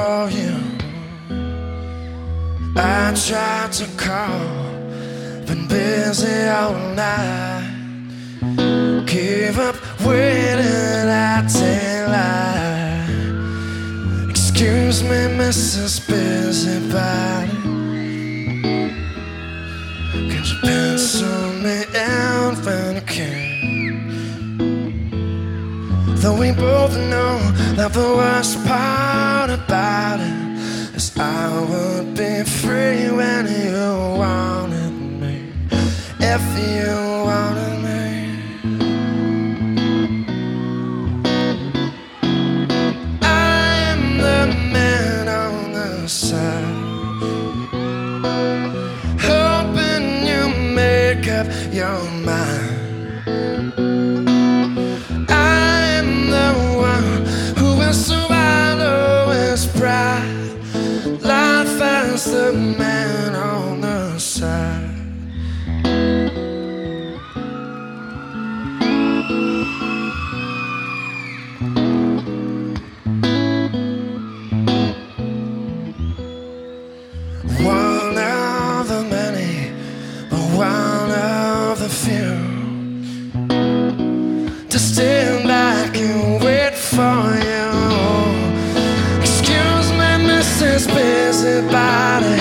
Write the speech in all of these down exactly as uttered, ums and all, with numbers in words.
for you. I tried to call, been busy all night. Give up waiting at daylight. Excuse me, Missus Busybody, could you pencil me in when you can? Though we both know that the worst part about it is I would be free when you wanted me. If you wanted me, I'm the man on the side, hoping you make up your mind. Life as the man on the side. One of the many, but one of the few, to stand back and wait for you. Missus Busybody,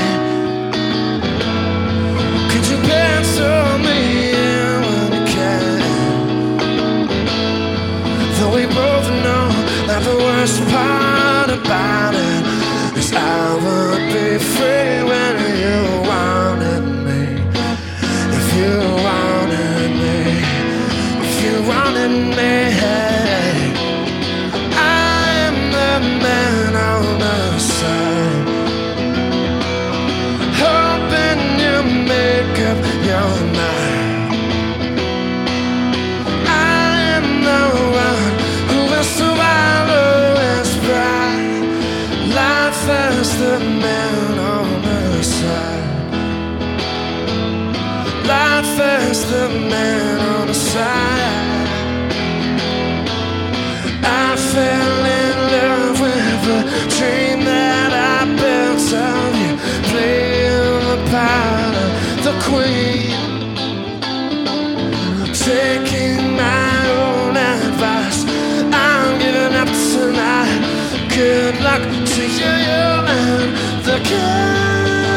could you pencil me in when you can? Though we both know that the worst part about it is I would be free when you wanted me. If you wanted me, if you wanted me, I'm the man on the side, hoping you make up your mind. I am the one who will swallow his pride. Life as the man on the side. Life as the man on the side. I fell in love with a dream that I built of you, playing the part of the queen, taking my own advice. I'm giving up tonight. Good luck to you and the kid.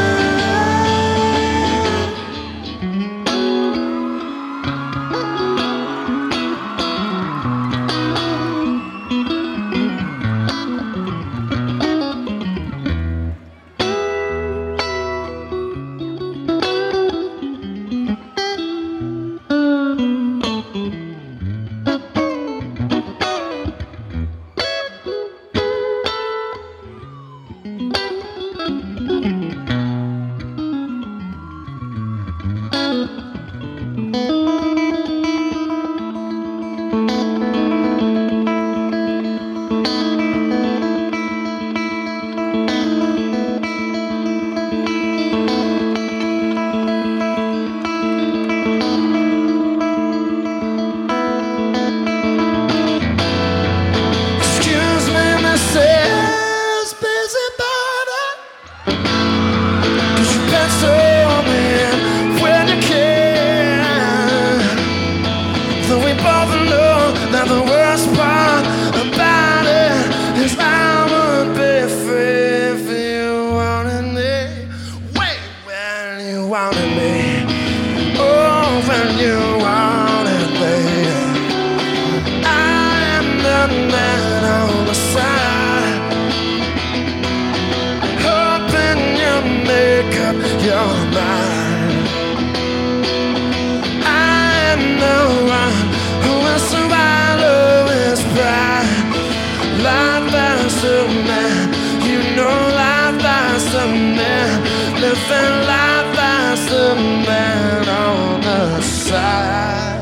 Living life as the man on the side.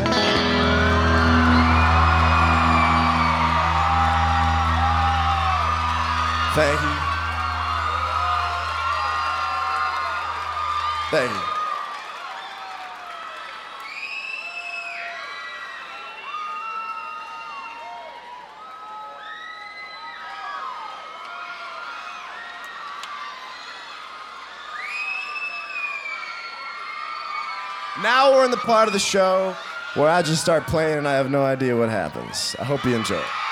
Thank you. Thank you. Now we're in the part of the show where I just start playing and I have no idea what happens. I hope you enjoy it.